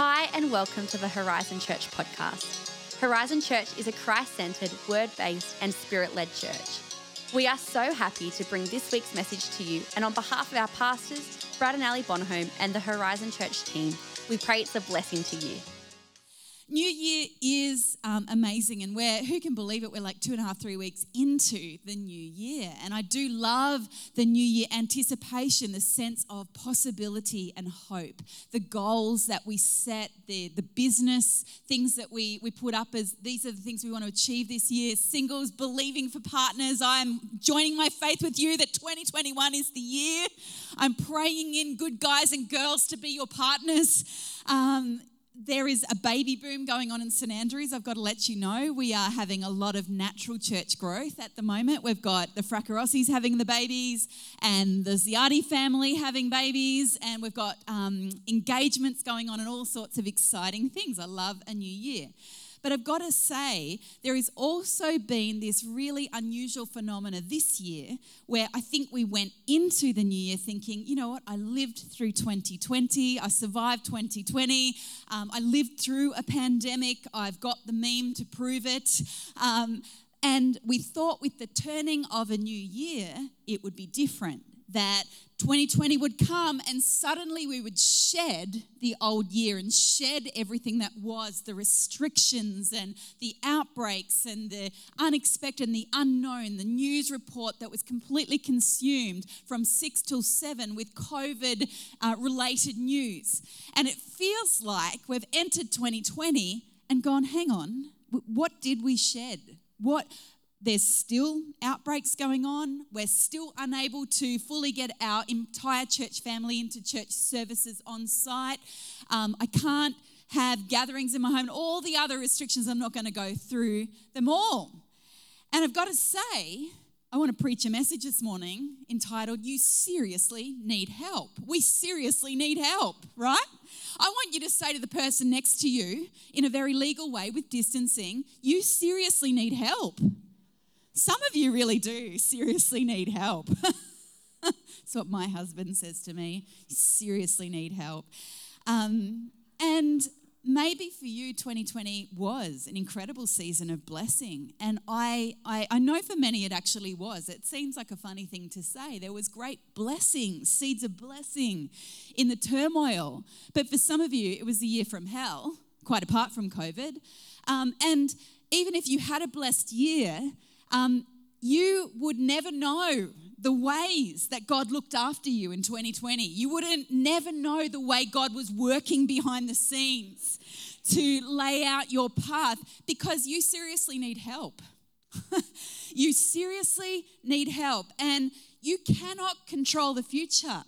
Hi and welcome to the Horizon Church podcast. Horizon Church is a Christ-centered, word-based and spirit-led church. We are so happy to bring this week's message to you, and on behalf of our pastors, Brad and Ali Bonholm and the Horizon Church team, we pray it's a blessing to you. New Year is amazing, and who can believe it? We're like 2.5, 3 weeks into the new year, and I do love the new year anticipation, the sense of possibility and hope, the goals that we set, the business things that we put up as these are the things we want to achieve this year. Singles believing for partners. I'm joining my faith with you that 2021 is the year. I'm praying in good guys and girls to be your partners. There is a baby boom going on in St Andrews. I've got to let you know we are having a lot of natural church growth at the moment. We've got the Fraccarossis having the babies and the Ziardi family having babies, and we've got engagements going on and all sorts of exciting things. I love a new year. But I've got to say, there has also been this really unusual phenomena this year where I think we went into the new year thinking, you know what, I lived through 2020, I survived 2020, I lived through a pandemic, I've got the meme to prove it. And we thought with the turning of a new year, it would be different, that 2020 would come and suddenly we would shed the old year and shed everything that was, the restrictions and the outbreaks and the unexpected and the unknown, the news report that was completely consumed from 6 till 7 with COVID related news. And it feels like we've entered 2020 and gone, hang on, what did we shed? There's still outbreaks going on. We're still unable to fully get our entire church family into church services on site. I can't have gatherings in my home. All the other restrictions, I'm not going to go through them all. And I've got to say, I want to preach a message this morning entitled, You Seriously Need Help. We seriously need help, right? I want you to say to the person next to you in a very legal way with distancing, you seriously need help. Some of you really do seriously need help. That's what my husband says to me. You seriously need help. And maybe for you, 2020 was an incredible season of blessing. And I know for many it actually was. It seems like a funny thing to say. There was great blessing, seeds of blessing in the turmoil. But for some of you, it was a year from hell, quite apart from COVID. And even if you had a blessed year, you would never know the ways that God looked after you in 2020. You wouldn't never know the way God was working behind the scenes to lay out your path because you seriously need help. You seriously need help, and you cannot control the future.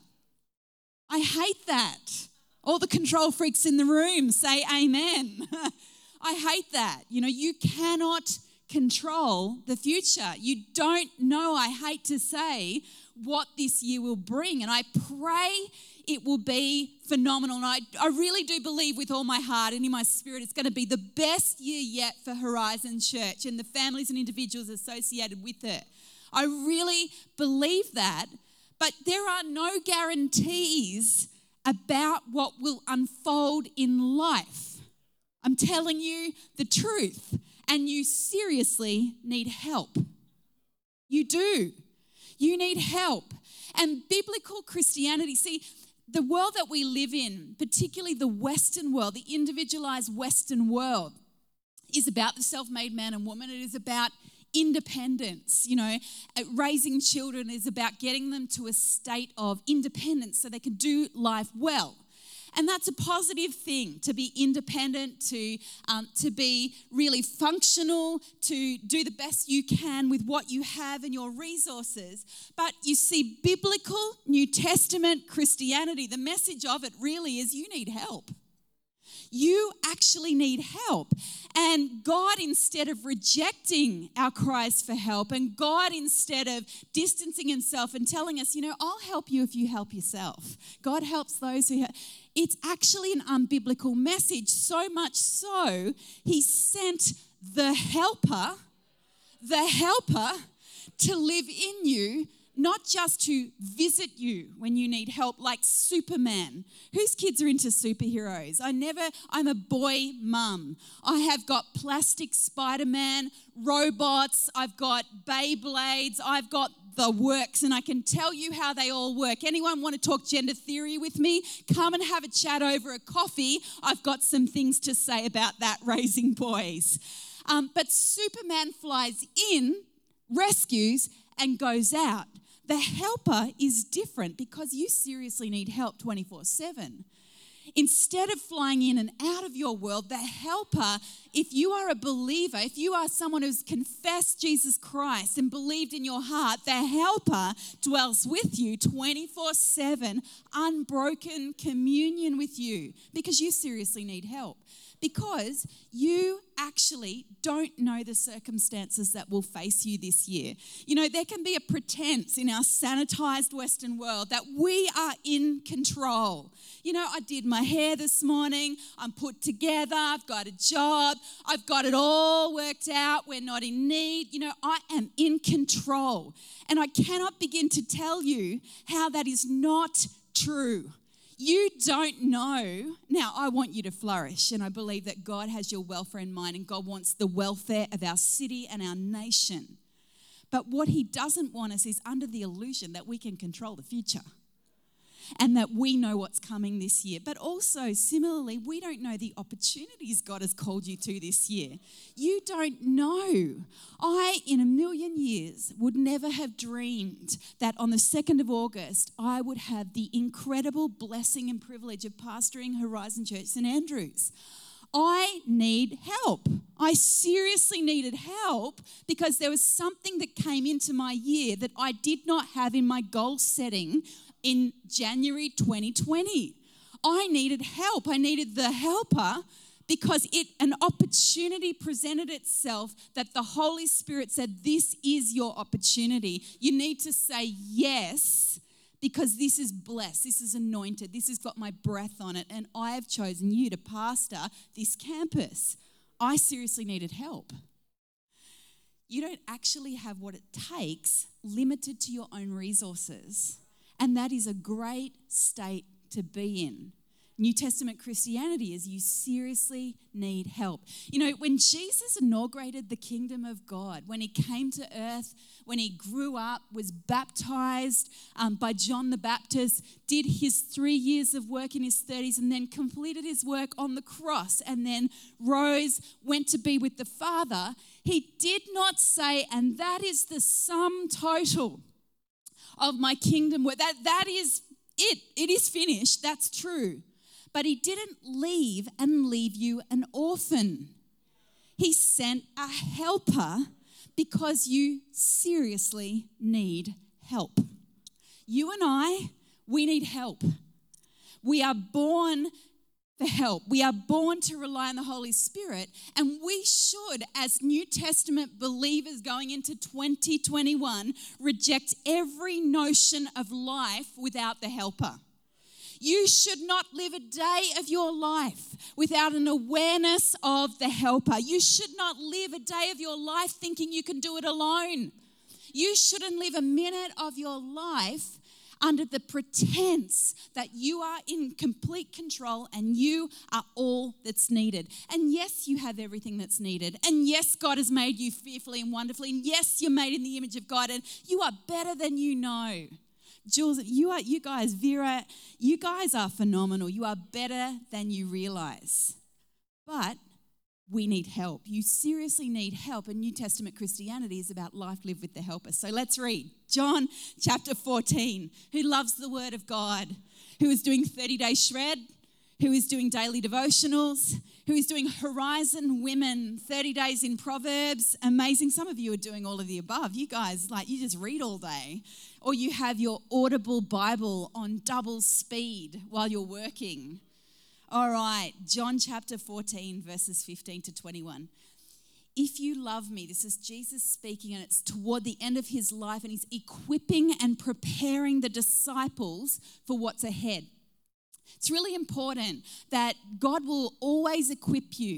I hate that. All the control freaks in the room say amen. I hate that. You cannot control the future. You don't know, I hate to say, what this year will bring. And I pray it will be phenomenal. And I really do believe with all my heart and in my spirit it's going to be the best year yet for Horizon Church and the families and individuals associated with it. I really believe that. But there are no guarantees about what will unfold in life. I'm telling you the truth. And you seriously need help. You do. You need help. And biblical Christianity, see, the world that we live in, particularly the Western world, the individualized Western world, is about the self-made man and woman. It is about independence. Raising children is about getting them to a state of independence so they can do life well. And that's a positive thing, to be independent, to be really functional, to do the best you can with what you have and your resources. But you see, biblical New Testament Christianity, the message of it really is you need help. You actually need help. And God, instead of rejecting our cries for help, and God, instead of distancing himself and telling us, I'll help you if you help yourself. God helps those who help. It's actually an unbiblical message, so much so, he sent the helper to live in you not just to visit you when you need help, like Superman. Whose kids are into superheroes? I'm a boy mum. I have got plastic Spider-Man, robots, I've got Beyblades, I've got the works, and I can tell you how they all work. Anyone want to talk gender theory with me? Come and have a chat over a coffee. I've got some things to say about that, raising boys. But Superman flies in, rescues, and goes out. The helper is different because you seriously need help 24/7. Instead of flying in and out of your world, the helper, if you are a believer, if you are someone who's confessed Jesus Christ and believed in your heart, the helper dwells with you 24/7, unbroken communion with you, because you seriously need help. Because you actually don't know the circumstances that will face you this year. You know, there can be a pretense in our sanitized Western world that we are in control. You know, I did my hair this morning. I'm put together. I've got a job. I've got it all worked out. We're not in need. You know, I am in control. And I cannot begin to tell you how that is not true. You don't know. Now, I want you to flourish, and I believe that God has your welfare in mind, and God wants the welfare of our city and our nation. But what he doesn't want us is under the illusion that we can control the future and that we know what's coming this year. But also, similarly, we don't know the opportunities God has called you to this year. You don't know. I, in a million years, would never have dreamed that on the 2nd of August, I would have the incredible blessing and privilege of pastoring Horizon Church St Andrews. I need help. I seriously needed help because there was something that came into my year that I did not have in my goal setting in January 2020. I needed help. I needed the helper because an opportunity presented itself that the Holy Spirit said, this is your opportunity. You need to say yes because this is blessed, this is anointed, this has got my breath on it, and I have chosen you to pastor this campus. I seriously needed help. You don't actually have what it takes, limited to your own resources. And that is a great state to be in. New Testament Christianity is you seriously need help. You know, when Jesus inaugurated the kingdom of God, when he came to earth, when he grew up, was baptized by John the Baptist, did his 3 years of work in his 30s, and then completed his work on the cross, and then rose, went to be with the Father, he did not say, and that is the sum total of my kingdom work. That is it. It is finished. That's true. But he didn't leave you an orphan. He sent a helper because you seriously need help. You and I, we need help. We are born for help. We are born to rely on the Holy Spirit, and we should, as New Testament believers going into 2021, reject every notion of life without the helper. You should not live a day of your life without an awareness of the helper. You should not live a day of your life thinking you can do it alone. You shouldn't live a minute of your life under the pretense that you are in complete control and you are all that's needed. And yes, you have everything that's needed. And yes, God has made you fearfully and wonderfully. And yes, you're made in the image of God, and you are better than you know. Jules, you guys, Vera, you guys are phenomenal. You are better than you realize. But we need help. You seriously need help. And New Testament Christianity is about life lived with the helper. So let's read John chapter 14. Who loves the word of God? Who is doing 30-day shred? Who is doing daily devotionals? Who is doing Horizon Women, 30 days in Proverbs? Amazing. Some of you are doing all of the above. You guys, you just read all day. Or you have your Audible Bible on double speed while you're working. All right, John chapter 14, verses 15 to 21. If you love me, this is Jesus speaking, and it's toward the end of his life, and he's equipping and preparing the disciples for what's ahead. It's really important that God will always equip you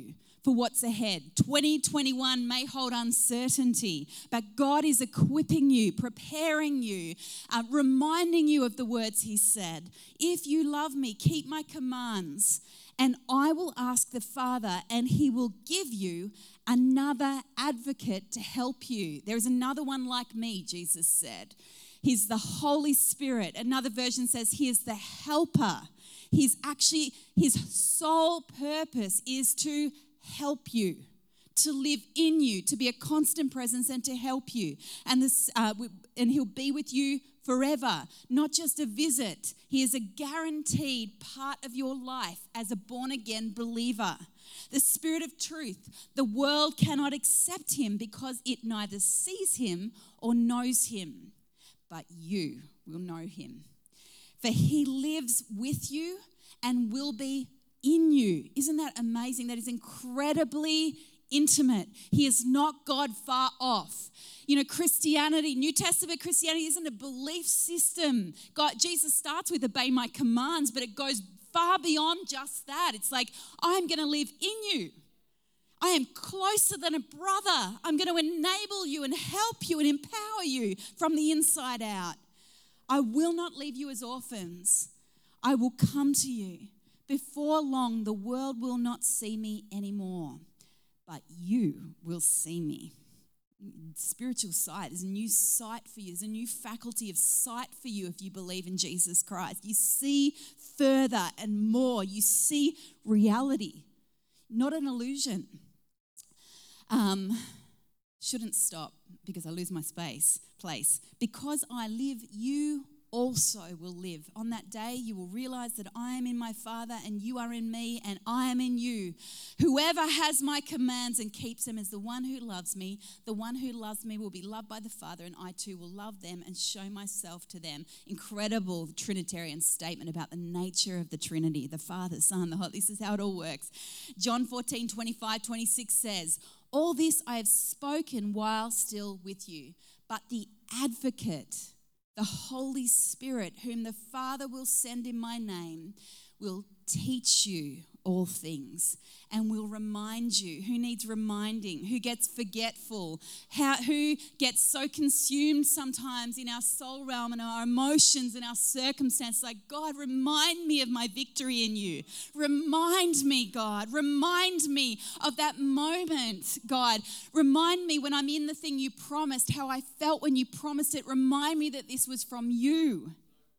for what's ahead. 2021 may hold uncertainty, but God is equipping you, preparing you, reminding you of the words he said. If you love me, keep my commands, and I will ask the Father, and he will give you another advocate to help you. There is another one like me, Jesus said. He's the Holy Spirit. Another version says he is the helper. His sole purpose is to help you, to live in you, to be a constant presence and to help you. And he'll be with you forever, not just a visit. He is a guaranteed part of your life as a born-again believer. The Spirit of truth, the world cannot accept him because it neither sees him or knows him, but you will know him. For he lives with you and will be in you. Isn't that amazing? That is incredibly intimate. He is not God far off. You know, Christianity, New Testament Christianity isn't a belief system. Jesus starts with obey my commands, but it goes far beyond just that. It's like, I'm going to live in you. I am closer than a brother. I'm going to enable you and help you and empower you from the inside out. I will not leave you as orphans. I will come to you. Before long, the world will not see me anymore, but you will see me. Spiritual sight. There's a new sight for you. There's a new faculty of sight for you if you believe in Jesus Christ. You see further and more. You see reality, not an illusion. Shouldn't stop because I lose my place. Because I live, you also will live. On that day, you will realize that I am in my Father and you are in me and I am in you. Whoever has my commands and keeps them is the one who loves me. The one who loves me will be loved by the Father, and I too will love them and show myself to them. Incredible Trinitarian statement about the nature of the Trinity, the Father, Son, the Holy. This is how it all works. John 14:25-26 says, all this I have spoken while still with you, but the advocate, the Holy Spirit, whom the Father will send in my name, will teach you all things and will remind you. Who needs reminding? Who gets forgetful? Who gets so consumed sometimes in our soul realm and our emotions and our circumstances? Like, God, remind me of my victory in you. Remind me, God. Remind me of that moment, God. Remind me when I'm in the thing you promised, how I felt when you promised it. Remind me that this was from you.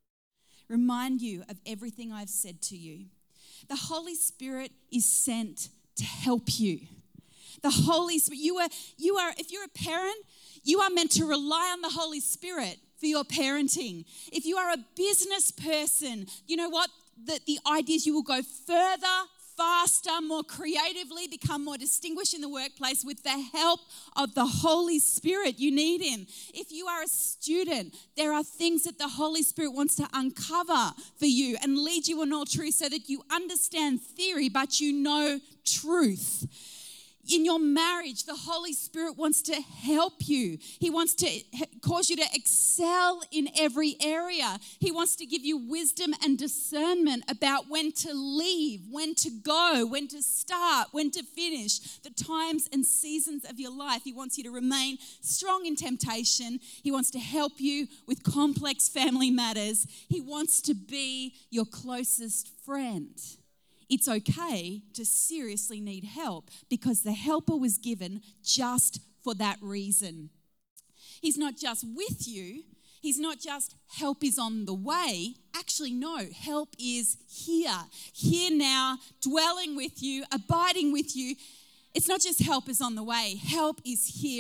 Remind you of everything I've said to you. The Holy Spirit is sent to help you. The Holy Spirit, you are, if you're a parent, you are meant to rely on the Holy Spirit for your parenting. If you are a business person, you know what? The idea is you will go further, faster, more creatively, become more distinguished in the workplace with the help of the Holy Spirit. You need him. If you are a student, there are things that the Holy Spirit wants to uncover for you and lead you in all truth so that you understand theory, but you know truth. In your marriage, the Holy Spirit wants to help you. He wants to cause you to excel in every area. He wants to give you wisdom and discernment about when to leave, when to go, when to start, when to finish, the times and seasons of your life. He wants you to remain strong in temptation. He wants to help you with complex family matters. He wants to be your closest friend. It's okay to seriously need help because the helper was given just for that reason. He's not just with you. He's not just help is on the way. Actually, no, help is here now, dwelling with you, abiding with you. It's not just help is on the way. Help is here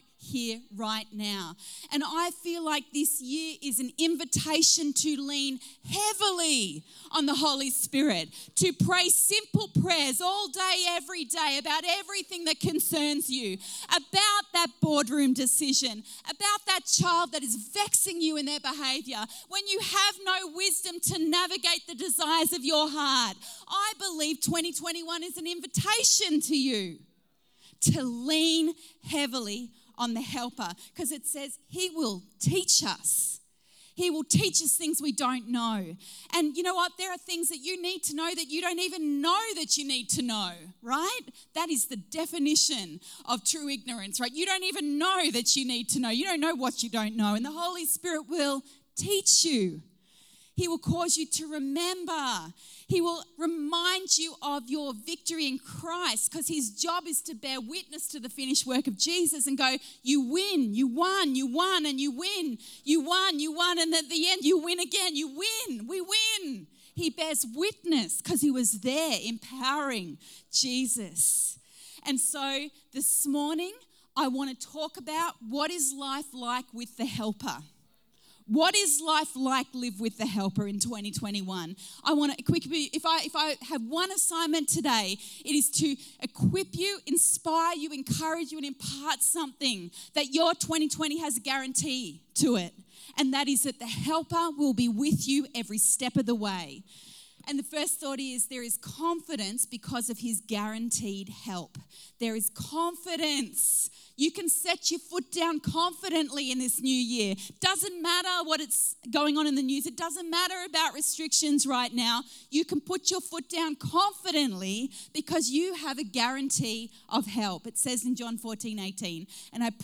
right now. And I feel like this year is an invitation to lean heavily on the Holy Spirit, to pray simple prayers all day, every day about everything that concerns you, about that boardroom decision, about that child that is vexing you in their behavior, when you have no wisdom to navigate the desires of your heart. I believe 2021 is an invitation to you to lean heavily on the helper, because it says he will teach us. He will teach us things we don't know. And you know what? There are things that you need to know that you don't even know that you need to know, right? That is the definition of true ignorance, right? You don't even know that you need to know. You don't know what you don't know. And the Holy Spirit will teach you. He will cause you to remember. He will remind you of your victory in Christ, because his job is to bear witness to the finished work of Jesus and go, you win, you won, and you win. You won, and at the end you win again. You win, we win. He bears witness because he was there empowering Jesus. And so this morning I want to talk about what is life like with the helper. What is life like live with the helper in 2021? I want to equip you. If I have one assignment today, it is to equip you, inspire you, encourage you, and impart something that your 2020 has a guarantee to it. And that is that the helper will be with you every step of the way. And the first thought is there is confidence because of his guaranteed help. There is confidence. You can set your foot down confidently in this new year. Doesn't matter what's going on in the news. It doesn't matter about restrictions right now. You can put your foot down confidently because you have a guarantee of help. It says in John 14:18, and I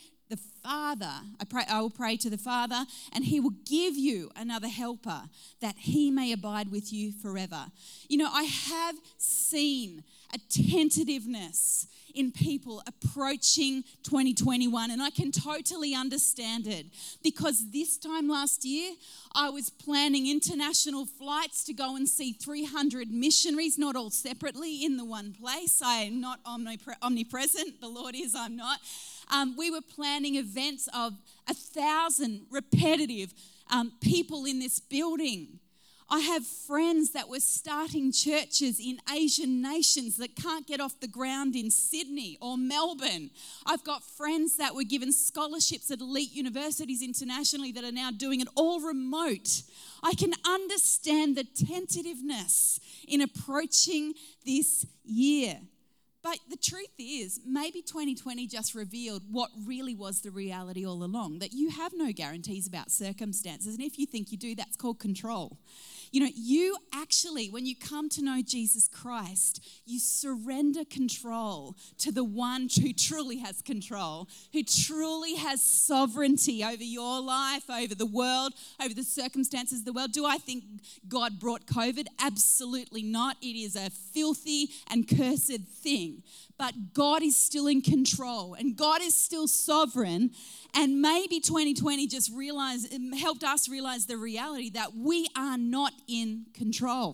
will pray to the Father, and he will give you another helper that he may abide with you forever. You know, I have seen a tentativeness in people approaching 2021, and I can totally understand it, because this time last year I was planning international flights to go and see 300 missionaries, not all separately in the one place. I am not omnipresent, the Lord is, I'm not. We were planning events of 1,000 repetitive people in this building. I have friends that were starting churches in Asian nations that can't get off the ground in Sydney or Melbourne. I've got friends that were given scholarships at elite universities internationally that are now doing it all remote. I can understand the tentativeness in approaching this year. But the truth is, maybe 2020 just revealed what really was the reality all along, that you have no guarantees about circumstances. And if you think you do, that's called control. You know, you actually, when you come to know Jesus Christ, you surrender control to the one who truly has control, who truly has sovereignty over your life, over the world, over the circumstances of the world. Do I think God brought COVID? Absolutely not. It is a filthy and cursed thing. But God is still in control, and God is still sovereign. And maybe 2020 just helped us realize the reality that we are not in control.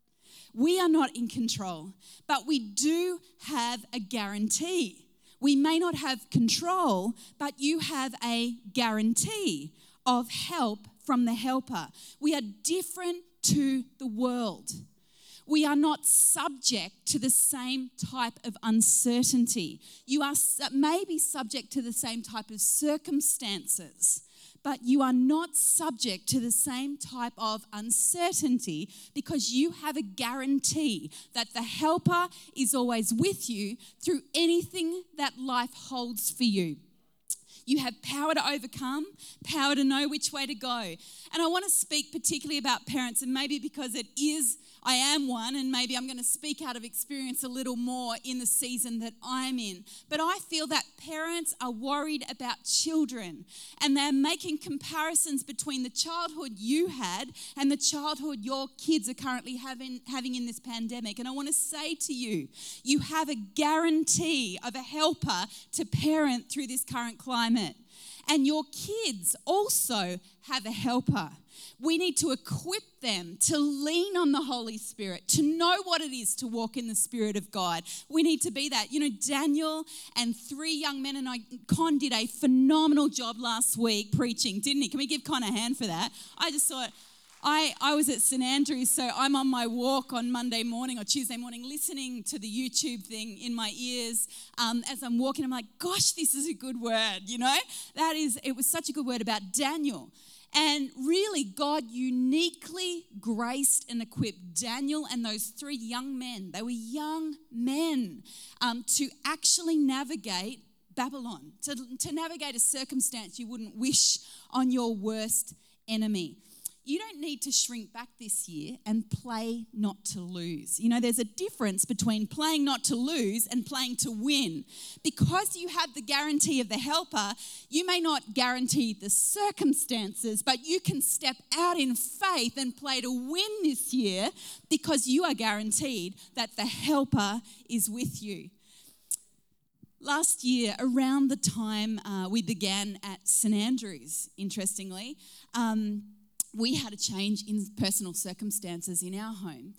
We are not in control, but we do have a guarantee. We may not have control, but you have a guarantee of help from the helper. We are different to the world. We are not subject to the same type of uncertainty. You are maybe subject to the same type of circumstances, but you are not subject to the same type of uncertainty, because you have a guarantee that the helper is always with you through anything that life holds for you. You have power to overcome, power to know which way to go. And I want to speak particularly about parents, and maybe because I am one, and maybe I'm going to speak out of experience a little more in the season that I'm in. But I feel that parents are worried about children, and they're making comparisons between the childhood you had and the childhood your kids are currently having in this pandemic. And I want to say to you, you have a guarantee of a helper to parent through this current climate. And your kids also have a helper. We need to equip them to lean on the Holy Spirit, to know what it is to walk in the Spirit of God. We need to be that. You know, Daniel and 3 young men, and Con did a phenomenal job last week preaching, didn't he? Can we give Con a hand for that? I just thought, I was at St. Andrews, so I'm on my walk on Monday morning or Tuesday morning listening to the YouTube thing in my ears as I'm walking. I'm like, gosh, this is a good word, you know? It was such a good word about Daniel. And really, God uniquely graced and equipped Daniel and those 3 young men. They were young men to actually navigate Babylon, to navigate a circumstance you wouldn't wish on your worst enemy. You don't need to shrink back this year and play not to lose. You know, there's a difference between playing not to lose and playing to win. Because you have the guarantee of the helper, you may not guarantee the circumstances, but you can step out in faith and play to win this year because you are guaranteed that the helper is with you. Last year, around the time we began at St Andrews, interestingly, we had a change in personal circumstances in our home.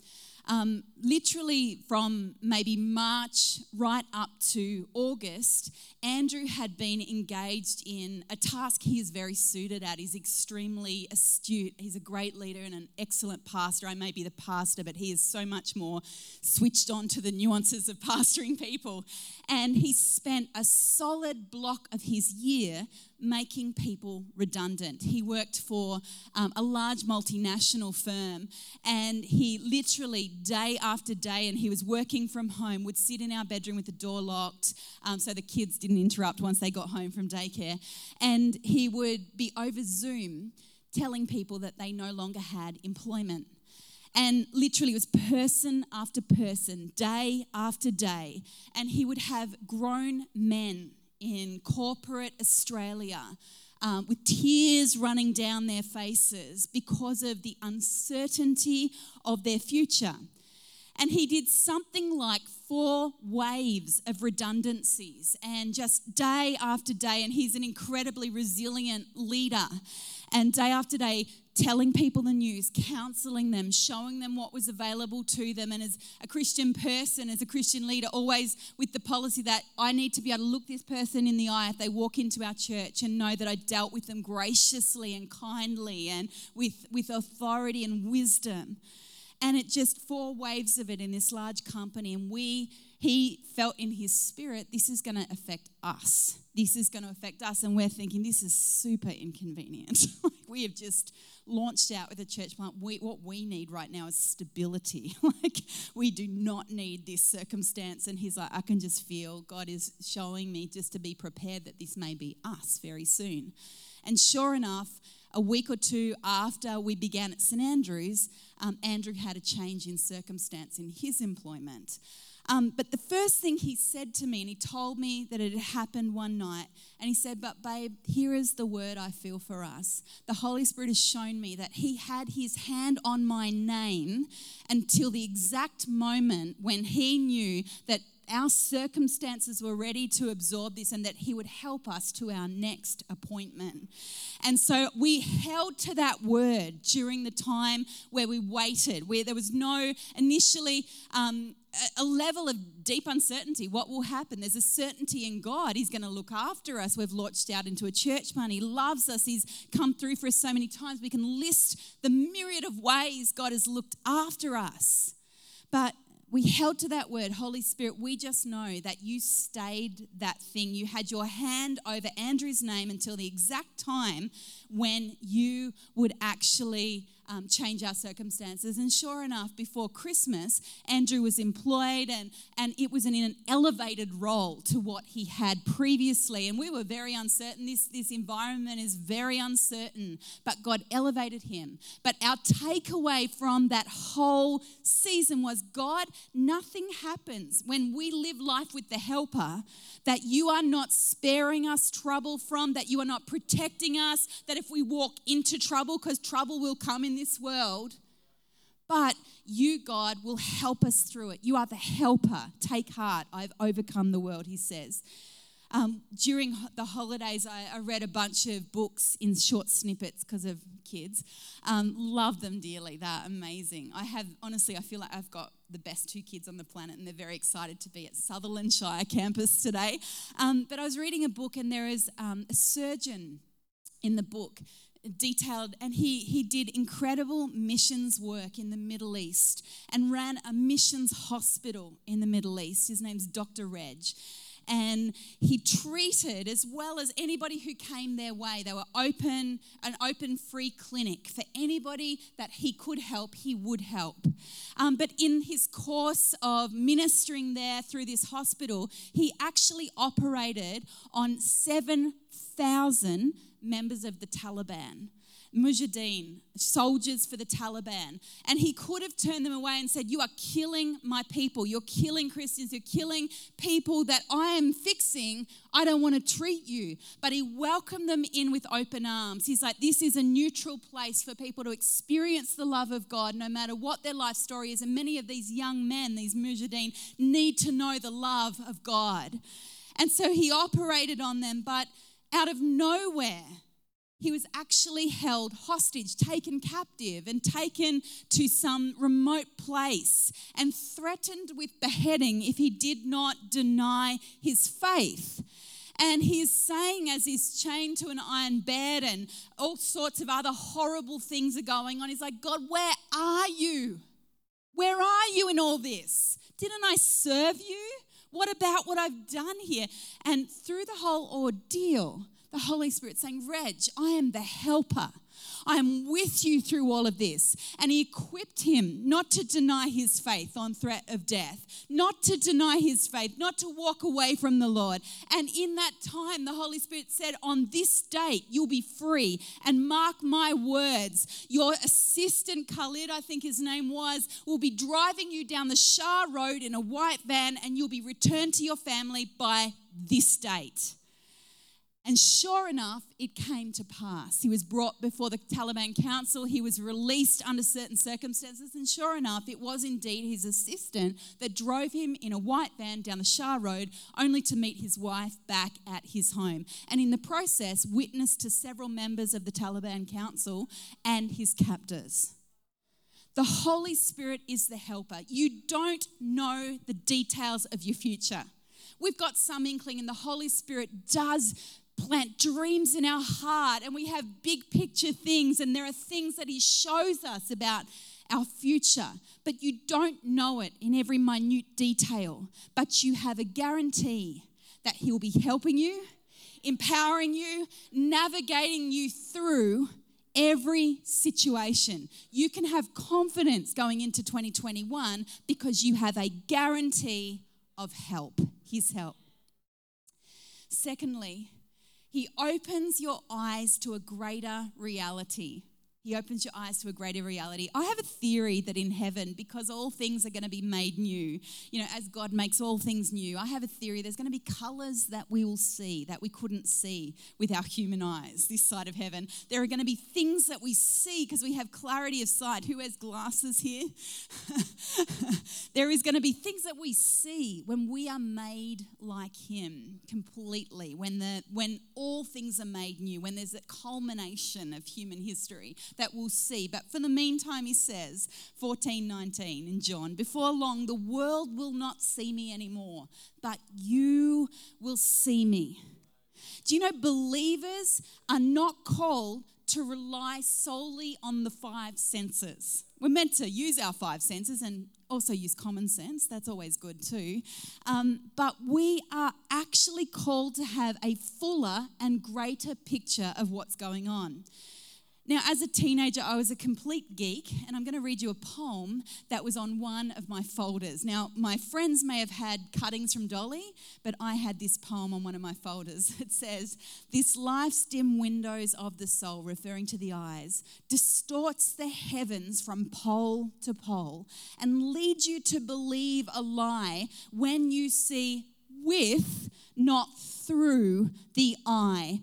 Literally from maybe March right up to August, Andrew had been engaged in a task he is very suited at. He's extremely astute. He's a great leader and an excellent pastor. I may be the pastor, but he is so much more switched on to the nuances of pastoring people. And he spent a solid block of his year making people redundant. He worked for a large multinational firm, and he literally day after day, and he was working from home, would sit in our bedroom with the door locked so the kids didn't interrupt once they got home from daycare. And he would be over Zoom telling people that they no longer had employment. And literally it was person after person, day after day. And he would have grown men in corporate Australia with tears running down their faces because of the uncertainty of their future. And he did something like 4 waves of redundancies, and just day after day, and he's an incredibly resilient leader. And day after day, telling people the news, counseling them, showing them what was available to them. And as a Christian person, as a Christian leader, always with the policy that I need to be able to look this person in the eye if they walk into our church and know that I dealt with them graciously and kindly and with authority and wisdom. And it just 4 waves of it in this large company. And he felt in his spirit, this is going to affect us. This is going to affect us. And we're thinking, this is super inconvenient. We have just launched out with a church plant. What we need right now is stability. We do not need this circumstance. And he's like, I can just feel God is showing me just to be prepared that this may be us very soon. And sure enough, a week or 2 after we began at St Andrews, Andrew had a change in circumstance in his employment. But the first thing he said to me, and he told me that it had happened one night, and he said, but babe, here is the word I feel for us. The Holy Spirit has shown me that he had his hand on my name until the exact moment when he knew that our circumstances were ready to absorb this and that he would help us to our next appointment. And so we held to that word during the time where we waited, where there was no initially a level of deep uncertainty. What will happen? There's a certainty in God. He's going to look after us. We've launched out into a church plant. He loves us. He's come through for us so many times. We can list the myriad of ways God has looked after us. But we held to that word. Holy Spirit, we just know that you stayed that thing. You had your hand over Andrew's name until the exact time when you would actually change our circumstances. And sure enough, before Christmas, Andrew was employed and it was in an elevated role to what he had previously. And we were very uncertain. This environment is very uncertain, but God elevated him. But our takeaway from that whole season was, God, nothing happens when we live life with the helper that you are not sparing us trouble from, that you are not protecting us, that if we walk into trouble, because trouble will come in this world, but you, God, will help us through it. You are the helper. Take heart. I've overcome the world, he says. During the holidays, I read a bunch of books in short snippets because of kids. Love them dearly. They're amazing. I feel like I've got the best 2 kids on the planet, and they're very excited to be at Sutherland Shire campus today. But I was reading a book, and there is a surgeon in the book detailed, and he did incredible missions work in the Middle East and ran a missions hospital in the Middle East. His name's Dr. Reg. And he treated, as well as anybody who came their way, they were an open free clinic for anybody that he could help, he would help. But in his course of ministering there through this hospital, he actually operated on 7,000 members of the Taliban. Mujahideen, soldiers for the Taliban. And he could have turned them away and said, you are killing my people. You're killing Christians. You're killing people that I am fixing. I don't want to treat you. But he welcomed them in with open arms. He's like, this is a neutral place for people to experience the love of God no matter what their life story is. And many of these young men, these Mujahideen, need to know the love of God. And so he operated on them, but out of nowhere, he was actually held hostage, taken captive, and taken to some remote place and threatened with beheading if he did not deny his faith. And he's saying, as he's chained to an iron bed and all sorts of other horrible things are going on, he's like, God, where are you? Where are you in all this? Didn't I serve you? What about what I've done here? And through the whole ordeal, the Holy Spirit saying, Reg, I am the helper. I am with you through all of this. And he equipped him not to deny his faith on threat of death, not to deny his faith, not to walk away from the Lord. And in that time, the Holy Spirit said, on this date, you'll be free. And mark my words, your assistant, Khalid, I think his name was, will be driving you down the Shah Road in a white van, and you'll be returned to your family by this date. And sure enough, it came to pass. He was brought before the Taliban council. He was released under certain circumstances. And sure enough, it was indeed his assistant that drove him in a white van down the Shah Road, only to meet his wife back at his home. And in the process, witnessed to several members of the Taliban council and his captors. The Holy Spirit is the helper. You don't know the details of your future. We've got some inkling, and the Holy Spirit does plant dreams in our heart, and we have big picture things, and there are things that he shows us about our future, but you don't know it in every minute detail. But you have a guarantee that he'll be helping you, empowering you, navigating you through every situation. You can have confidence going into 2021 because you have a guarantee of help, his help. Secondly, he opens your eyes to a greater reality. He opens your eyes to a greater reality. I have a theory that in heaven, because all things are going to be made new, as God makes all things new, I have a theory there's going to be colours that we will see that we couldn't see with our human eyes this side of heaven. There are going to be things that we see because we have clarity of sight. Who has glasses here? There is going to be things that we see when we are made like him completely, when all things are made new, when there's a culmination of human history that we'll see. But for the meantime, he says, 14:19 in John, before long, the world will not see me anymore, but you will see me. Do you know believers are not called to rely solely on the five senses? We're meant to use our five senses and also use common sense. That's always good too. But we are actually called to have a fuller and greater picture of what's going on. Now, as a teenager, I was a complete geek, and I'm going to read you a poem that was on one of my folders. Now, my friends may have had cuttings from Dolly, but I had this poem on one of my folders. It says, "This life's dim windows of the soul," referring to the eyes, "distorts the heavens from pole to pole and leads you to believe a lie when you see with, not through the eye."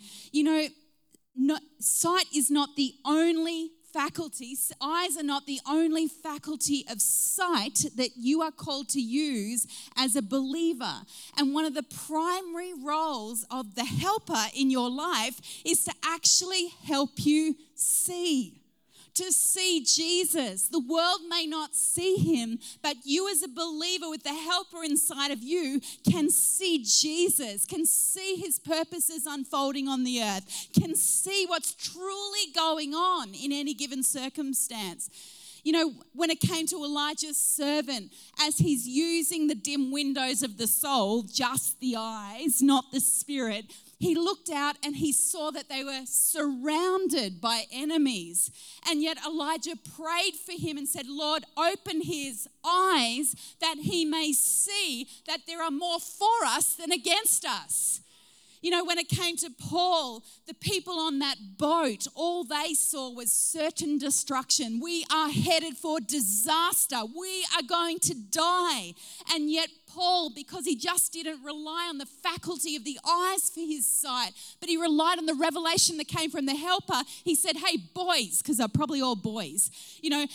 Sight is not the only faculty. Eyes are not the only faculty of sight that you are called to use as a believer. And one of the primary roles of the helper in your life is to actually help you see. To see Jesus. The world may not see him, but you as a believer with the helper inside of you can see Jesus, can see his purposes unfolding on the earth, can see what's truly going on in any given circumstance. When it came to Elijah's servant, as he's using the dim windows of the soul, just the eyes, not the spirit, he looked out and he saw that they were surrounded by enemies. And yet Elijah prayed for him and said, "Lord, open his eyes that he may see that there are more for us than against us." You know, when it came to Paul, the people on that boat, all they saw was certain destruction. We are headed for disaster. We are going to die. And yet Paul, because he just didn't rely on the faculty of the eyes for his sight, but he relied on the revelation that came from the helper, he said, hey, boys, because they're probably all boys, you know,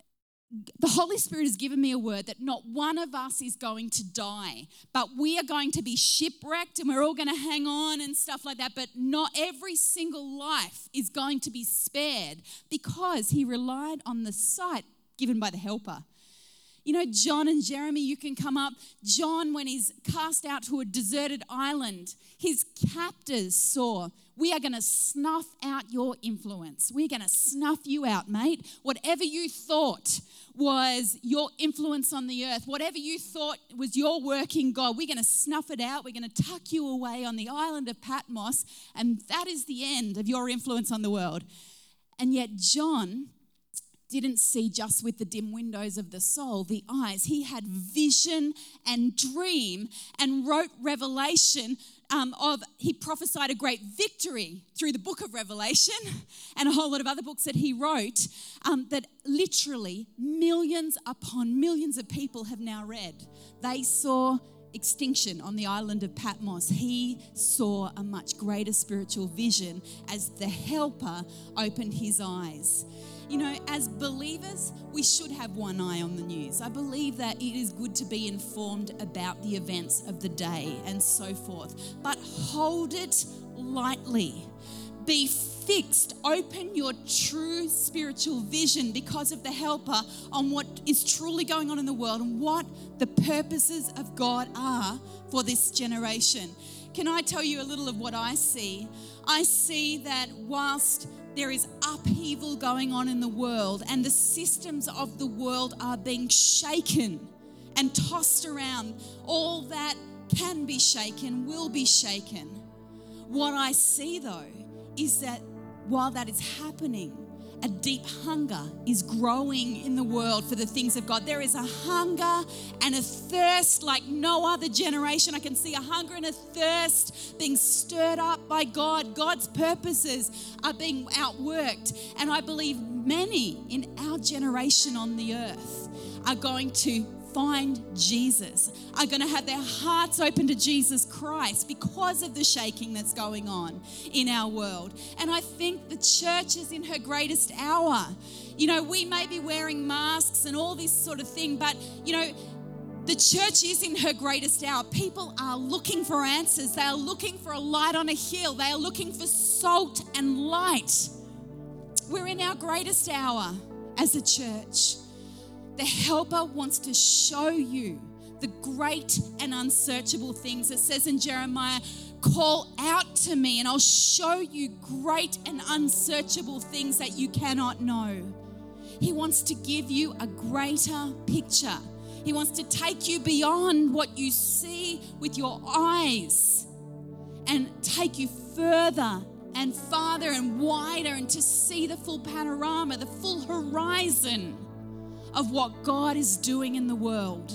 the Holy Spirit has given me a word that not one of us is going to die, but we are going to be shipwrecked and we're all going to hang on and stuff like that. But not every single life is going to be spared because he relied on the sight given by the helper. You know, John and Jeremy, you can come up. John, when he's cast out to a deserted island, his captors saw, we are going to snuff out your influence. We're going to snuff you out, mate. Whatever you thought was your influence on the earth, whatever you thought was your work in God, we're going to snuff it out. We're going to tuck you away on the island of Patmos, and that is the end of your influence on the world. And yet John didn't see just with the dim windows of the soul, the eyes. He had vision and dream and wrote Revelation he prophesied a great victory through the book of Revelation and a whole lot of other books that he wrote that literally millions upon millions of people have now read. They saw extinction on the island of Patmos. He saw a much greater spiritual vision as the helper opened his eyes. You know, as believers, we should have one eye on the news. I believe that it is good to be informed about the events of the day and so forth, but hold it lightly. Be fixed. Open your true spiritual vision because of the helper on what is truly going on in the world and what the purposes of God are for this generation. Can I tell you a little of what I see? I see that whilst there is upheaval going on in the world and the systems of the world are being shaken and tossed around, all that can be shaken will be shaken. What I see though is that while that is happening, a deep hunger is growing in the world for the things of God. There is a hunger and a thirst like no other generation. I can see a hunger and a thirst being stirred up by God. God's purposes are being outworked. And I believe many in our generation on the earth are going to find Jesus, are going to have their hearts open to Jesus Christ because of the shaking that's going on in our world. And I think the church is in her greatest hour. You know, we may be wearing masks and all this sort of thing, but, you know, the church is in her greatest hour. People are looking for answers. They are looking for a light on a hill. They are looking for salt and light. We're in our greatest hour as a church. The helper wants to show you the great and unsearchable things. It says in Jeremiah, call out to me and I'll show you great and unsearchable things that you cannot know. He wants to give you a greater picture. He wants to take you beyond what you see with your eyes and take you further and farther and wider and to see the full panorama, the full horizon of what God is doing in the world.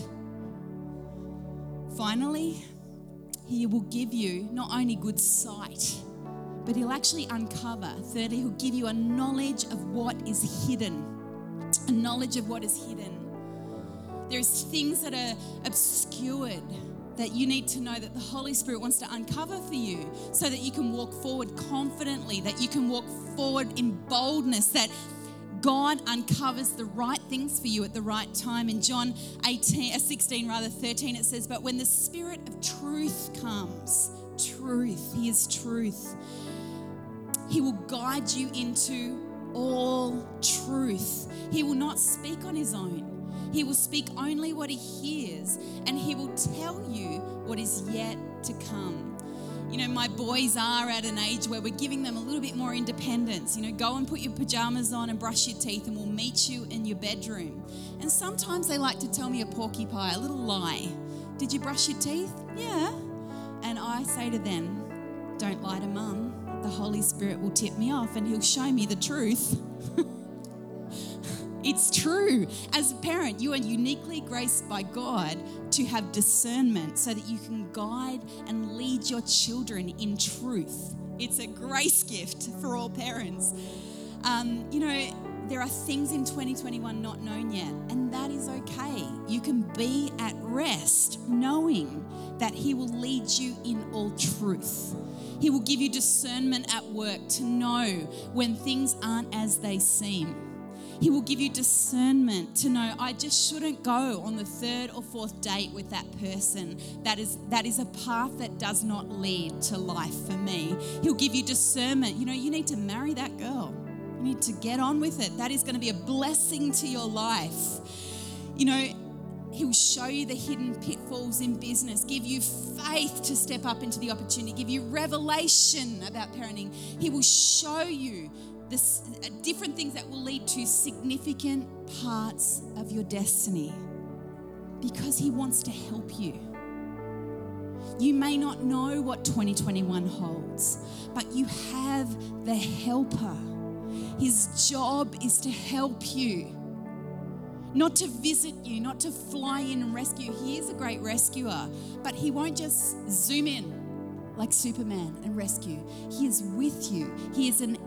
Finally, He will give you not only good sight, but He'll actually uncover. Thirdly, He'll give you a knowledge of what is hidden. A knowledge of what is hidden. There's things that are obscured that you need to know that the Holy Spirit wants to uncover for you so that you can walk forward confidently, that you can walk forward in boldness, that God uncovers the right things for you at the right time. In John 13, it says, but when the Spirit of truth comes, truth, He is truth, He will guide you into all truth. He will not speak on His own. He will speak only what He hears, and He will tell you what is yet to come. You know, my boys are at an age where we're giving them a little bit more independence. You know, go and put your pajamas on and brush your teeth and we'll meet you in your bedroom. And sometimes they like to tell me a porky pie, a little lie. Did you brush your teeth? Yeah. And I say to them, don't lie to Mum. The Holy Spirit will tip me off and He'll show me the truth. It's true. As a parent, you are uniquely graced by God to have discernment so that you can guide and lead your children in truth. It's a grace gift for all parents. There are things in 2021 not known yet, and that is okay. You can be at rest knowing that He will lead you in all truth. He will give you discernment at work to know when things aren't as they seem. He will give you discernment to know, I just shouldn't go on the third or fourth date with that person. That is a path that does not lead to life for me. He'll give you discernment. You need to marry that girl. You need to get on with it. That is going to be a blessing to your life. He'll show you the hidden pitfalls in business, give you faith to step up into the opportunity, give you revelation about parenting. He will show you different things that will lead to significant parts of your destiny because He wants to help you. You may not know what 2021 holds, but you have the helper. His job is to help you, not to visit you, not to fly in and rescue. He is a great rescuer, but He won't just zoom in like Superman and rescue. He is with you. He is an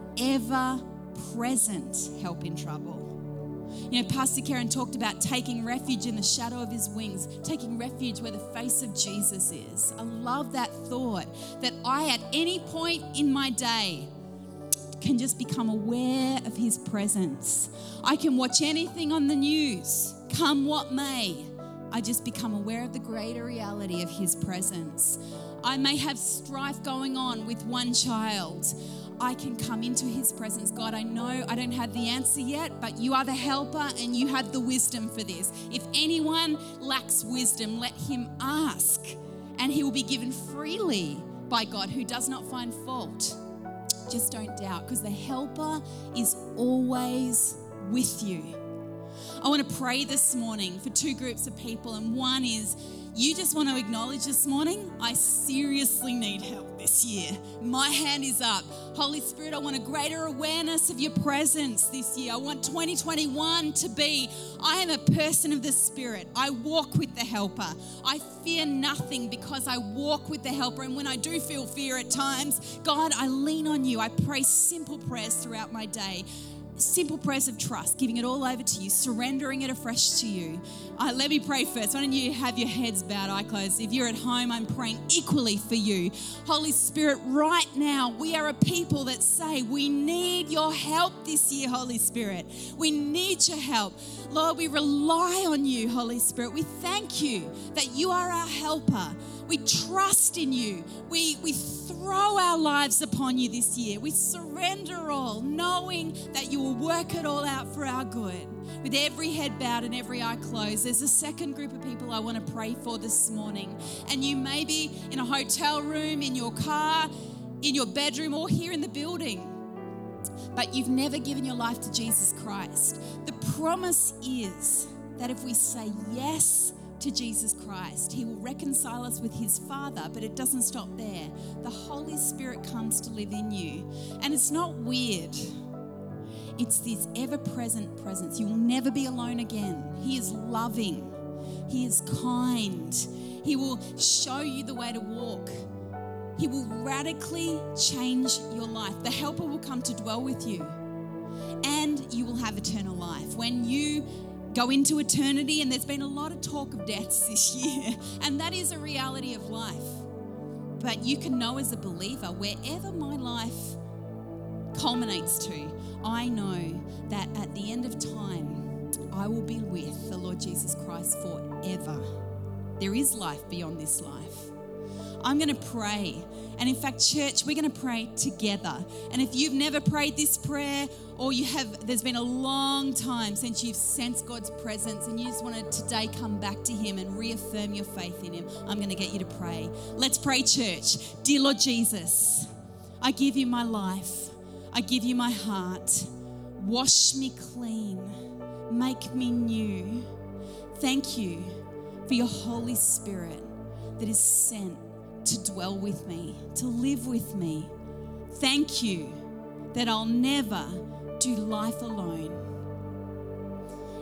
ever-present help in trouble. Pastor Karen talked about taking refuge in the shadow of His wings, taking refuge where the face of Jesus is. I love that thought that I, at any point in my day, can just become aware of His presence. I can watch anything on the news, come what may. I just become aware of the greater reality of His presence. I may have strife going on with one child. I can come into His presence. God, I know I don't have the answer yet, but You are the helper and You have the wisdom for this. If anyone lacks wisdom, let him ask, and he will be given freely by God, who does not find fault. Just don't doubt, because the helper is always with you. I want to pray this morning for two groups of people, and one is you just want to acknowledge this morning, I seriously need help this year. My hand is up. Holy Spirit, I want a greater awareness of Your presence this year. I want 2021 to be, I am a person of the Spirit. I walk with the helper. I fear nothing because I walk with the helper. And when I do feel fear at times, God, I lean on You. I pray simple prayers throughout my day. Simple prayers of trust, giving it all over to You, surrendering it afresh to You. Let me pray first. Why don't you have your heads bowed, eye closed? If you're at home, I'm praying equally for you. Holy Spirit, right now, we are a people that say we need Your help this year, Holy Spirit. We need Your help. Lord, we rely on You, Holy Spirit. We thank You that You are our helper. We trust in You. We throw our lives upon You this year. We surrender all, knowing that You will work it all out for our good. With every head bowed and every eye closed, there's a second group of people I want to pray for this morning. And you may be in a hotel room, in your car, in your bedroom, or here in the building, but you've never given your life to Jesus Christ. The promise is that if we say yes to Jesus Christ, He will reconcile us with His Father, but it doesn't stop there. The Holy Spirit comes to live in you, and it's not weird. It's this ever-present presence. You will never be alone again. He is loving. He is kind. He will show you the way to walk. He will radically change your life. The helper will come to dwell with you, and you will have eternal life. When you go into eternity, and there's been a lot of talk of deaths this year, and that is a reality of life. But you can know as a believer, wherever my life culminates to, I know that at the end of time, I will be with the Lord Jesus Christ forever. There is life beyond this life. I'm going to pray. And in fact, church, we're going to pray together. And if you've never prayed this prayer, or there's been a long time since you've sensed God's presence and you just want to today come back to Him and reaffirm your faith in Him, I'm going to get you to pray. Let's pray, church. Dear Lord Jesus, I give You my life. I give You my heart. Wash me clean. Make me new. Thank You for Your Holy Spirit that is sent to dwell with me, to live with me. Thank You that I'll never do life alone.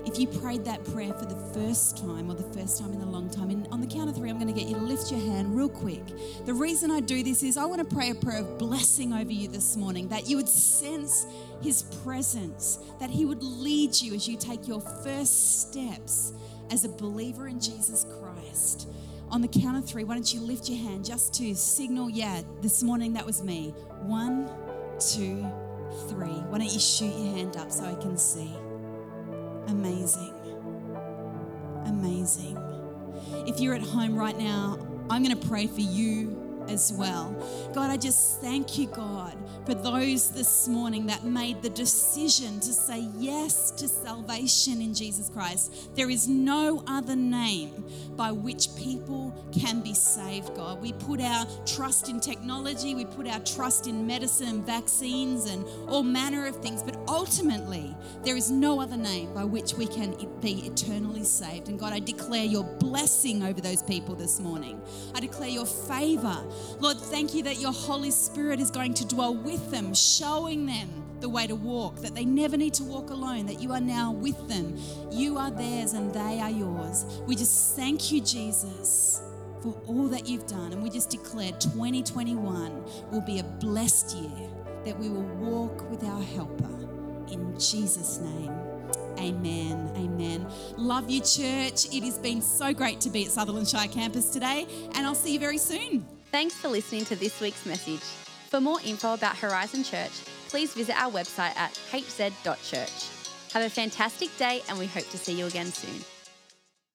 If you prayed that prayer for the first time or the first time in a long time, and on the count of 3, I'm going to get you to lift your hand real quick. The reason I do this is I want to pray a prayer of blessing over you this morning, that you would sense His presence, that He would lead you as you take your first steps as a believer in Jesus Christ. On the count of 3, why don't you lift your hand just to signal, yeah, this morning that was me. 1, 2, 3. Why don't you shoot your hand up so I can see? Amazing. Amazing. If you're at home right now, I'm going to pray for you as well. God, I just thank you, God, for those this morning that made the decision to say yes to salvation in Jesus Christ. There is no other name by which people can be saved, God. We put our trust in technology, we put our trust in medicine and vaccines and all manner of things, but ultimately there is no other name by which we can be eternally saved. And God, I declare your blessing over those people this morning. I declare your favor. Lord, thank you that your Holy Spirit is going to dwell with them, showing them the way to walk, that they never need to walk alone, that you are now with them. You are theirs and they are yours. We just thank you, Jesus, for all that you've done. And we just declare 2021 will be a blessed year, that we will walk with our helper. In Jesus' name. Amen. Amen. Love you, church. It has been so great to be at Sutherland Shire campus today, and I'll see you very soon. Thanks for listening to this week's message. For more info about Horizon Church, please visit our website at hz.church. Have a fantastic day, and we hope to see you again soon.